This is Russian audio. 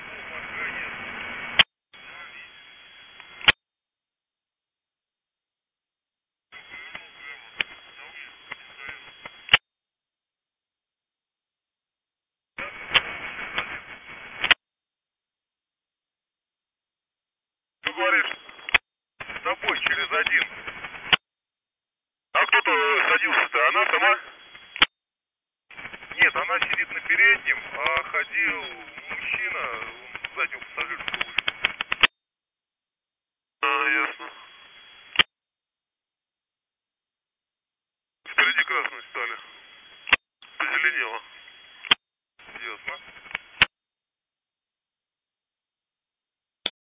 Ты говоришь, с тобой через один. А кто-то садился-то? Она сама? Нет, она сидит на переднем, а ходил мужчина, он с заднего пассажирского вышел. А, ясно. Впереди красные стали. Позеленело.